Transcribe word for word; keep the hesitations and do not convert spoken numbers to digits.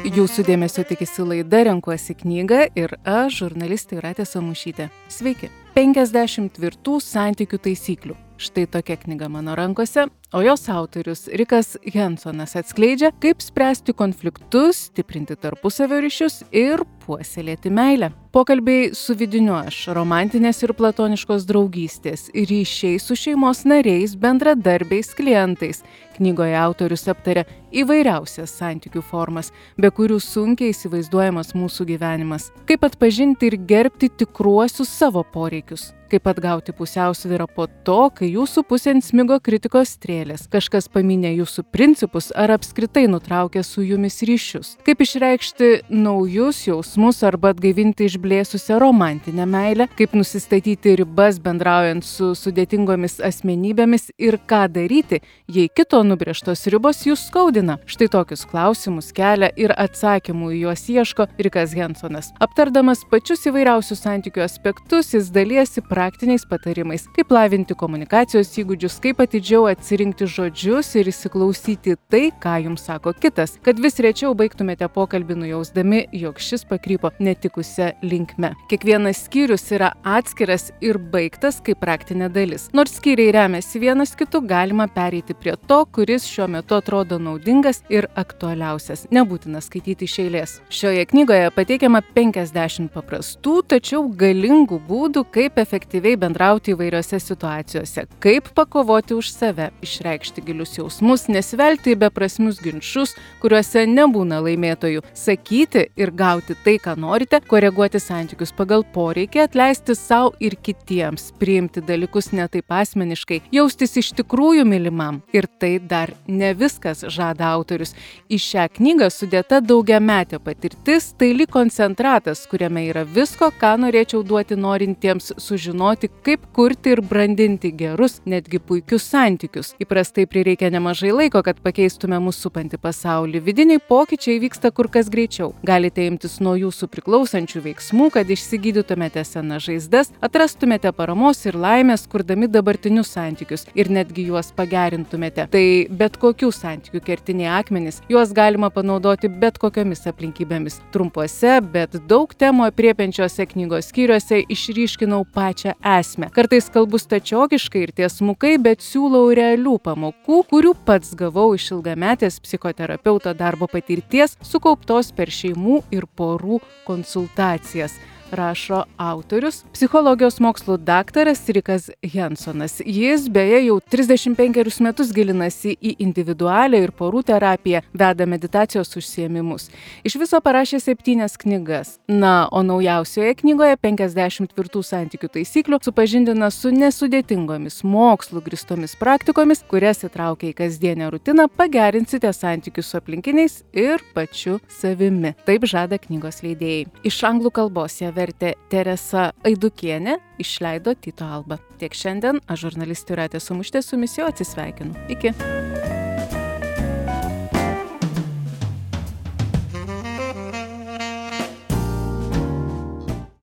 Jūsų dėmesio tikisi laida Renkuosi knygą ir aš, žurnalistė Jūratė Samušytė. Sveiki. penkiasdešimt tvirtų santykių taisyklių. Štai tokia knyga mano rankose, o jos autorius Rikas Hensonas atskleidžia, kaip spręsti konfliktus, stiprinti tarpusavio ryšius ir puoselėti meilę. Pokalbiai su vidiniu aš, romantinės ir platoniškos draugystės, ryšiai su šeimos nariais, bendradarbiais, klientais. Knygoje autorius aptaria įvairiausias santykių formas, be kurių sunkiai įsivaizduojamas mūsų gyvenimas. Kaip atpažinti ir gerbti tikruosius savo poreikius. Kaip atgauti pusiausvyrą po to, kai jūsų pusėn smigo kritikos strėlės, kažkas paminė jūsų principus ar apskritai nutraukė su jumis ryšius. Kaip išreikšti naujus jausmus arba atgaivinti išblėsusią romantinę meilę, kaip nusistatyti ribas bendraujant su sudėtingomis asmenybėmis ir ką daryti, jei kito nubrėžtos ribos jūs skaudina. Štai tokius klausimus kelia ir atsakymų į juos ieško Rikas Hensonas. Aptardamas pačius įvairiausius santykių aspektus, jis dalijasi praktiniais patarimais, kaip lavinti komunikacijos įgūdžius, kaip atidžiau atsirinkti žodžius ir įsiklausyti tai, ką jums sako kitas, kad vis rečiau baigtumėte pokalbį nujausdami, jog šis pakrypo netikusią linkme. Kiekvienas skyrius yra atskiras ir baigtas kaip praktinė dalis. Nors skyriai remiasi vienas kitu, galima pereiti prie to, kuris šiuo metu atrodo naudingas ir aktualiausias. Nebūtina skaityti iš eilės. Šioje knygoje pateikiama penkiasdešimt paprastų, tačiau galingų būdų, kaip efektyviai bendrauti įvairiose situacijose, kaip pakovoti už save, išreikšti gilius jausmus, nesivelti į beprasmius ginčus, kuriuose nebūna laimėtojų, sakyti ir gauti tai, ką norite, koreguoti santykius pagal poreikį, atleisti sau ir kitiems, priimti dalykus ne taip asmeniškai, jaustis iš tikrųjų mylimam. Ir tai dar ne viskas, žada autorius. Į šią knygą sudėta daugiametė patirtis, tai lyg koncentratas, kuriame yra visko, ką norėčiau duoti norintiems sužinoti, kaip kurti ir brandinti gerus, netgi puikius santykius. Įprastai prireikia nemažai laiko, kad pakeistume mūsų supantį pasaulį. Vidiniai pokyčiai vyksta kur kas greičiau. Galite imtis nuo jūsų priklausančių veiksmų, kad išsigydytumėte senas žaizdas, atrastumėte paramos ir laimės, kurdami dabartinius santykius ir netgi juos pagerintumėte. Tai bet kokių santykių kertiniai akmenys, juos galima panaudoti bet kokiomis aplinkybėmis. Trumpuose, bet daug temų apriepiančiose knygos skyriuose išryškinau pačią esmę. Kartais kalbu stačiokiškai ir tiesmukai, bet siūlau realių pamokų, kurių pats gavau iš ilgametės psichoterapeuto darbo patirties, sukauptos per šeimų ir porų konsultacijas, rašo autorius, psichologijos mokslų daktaras Rikas Hensonas. Jis beje jau trisdešimt penkerius metus gilinasi į individualią ir porų terapiją, veda meditacijos užsiėmimus. Iš viso parašė septynias knygas. Na, o naujausioje knygoje penkiasdešimt tvirtų santykių taisyklių supažindina su nesudėtingomis mokslų grįstomis praktikomis, kurias įtraukia į kasdienę rutiną, pagerinsite santykius su aplinkiniais ir pačiu savimi. Taip žada knygos leidėjai. Iš anglų kalbos ją vertė Teresa Aidukienė, išleido Tyto Alba. Tiek šiandien, aš žurnalistė Jūratė Samušytė su jumis jau atsisveikinu. Iki.